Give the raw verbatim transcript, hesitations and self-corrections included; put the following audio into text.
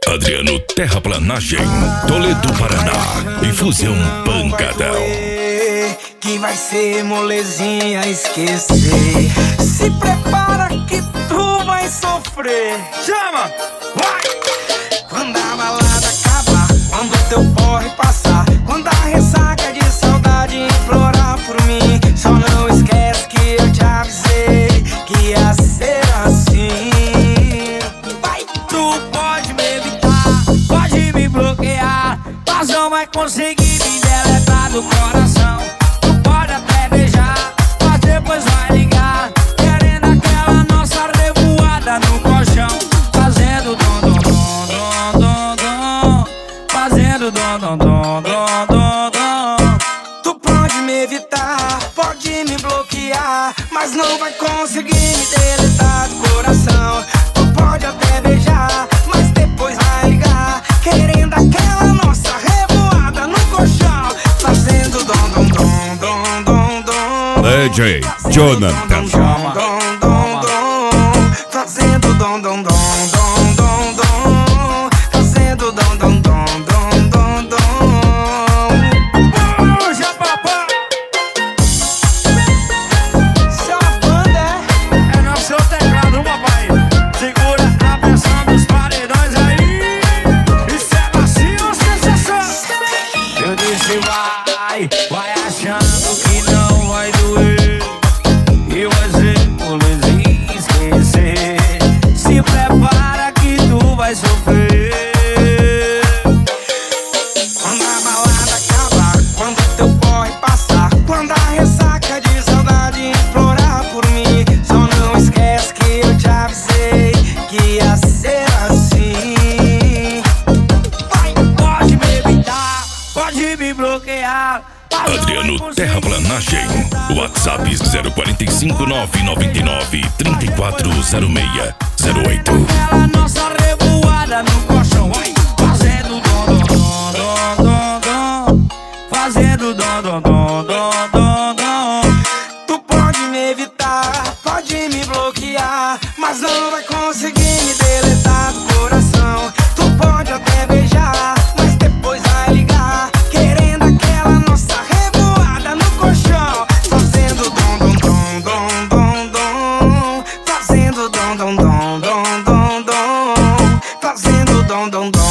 Adriano Terraplanagem, Toledo, Paraná e Fusão Pancadão. Que vai ser molezinha esquecer. Se prepara que tu vai sofrer. Chama! Vai! Quando a balada acabar, quando teu porre passar, quando a ressaca de saudade implorar por mim, só não esquece que eu te avisei que ia ser assim. Vai, tu pode me evitar, pode me bloquear, mas não vai conseguir me deletar do coração. Tu pode até beijar, mas depois vai ligar, querendo aquela nossa revoada no colchão, fazendo dom dom dom dom dom dom, fazendo dom dom dom dom dom dom. Tu pode me evitar, pode me bloquear, mas não vai conseguir me deletar do coração. Tu pode até beijar, mas depois vai ligar, querendo aquela nossa revoada no colchão, fazendo dom dom dom dom dom dom. D J Jonathan, Dom dom dom dom, fazendo dom dom dom dom dom dom, fazendo dom dom dom dom dom dom. Puxa, papá! Isso é uma banda, é? É nosso teclado, papai. Segura a pressão dos paredões aí. Isso é macio ou sensação? Eu disse vai, vai achando que não vai doer, e vai ser molezinha esquecer. Se prepara que tu vai sofrer. Quando a balada acabar, quando teu porre passar, quando a ressaca de saudade implorar por mim, só não esquece que eu te avisei que ia ser assim. Vai, pode me evitar, pode me bloquear, mas não vai Adriano conseguir Terraplanagem, WhatsApp zero quatro cinco nove nove nove três quatro zero seis zero oito. aquela nossa revoada no colchão, vai, fazendo dom dom dom dom dom, fazendo dom dom dom dom dom dom. Tu pode me evitar, pode me bloquear, mas não vai conseguir me deletar do coração. Tu pode até beijar, mas depois vai ligar, querendo aquela nossa revoada no colchão, fazendo dom dom dom dom dom dom, fazendo dom dom dom dom dom dom, fazendo dom dom dom.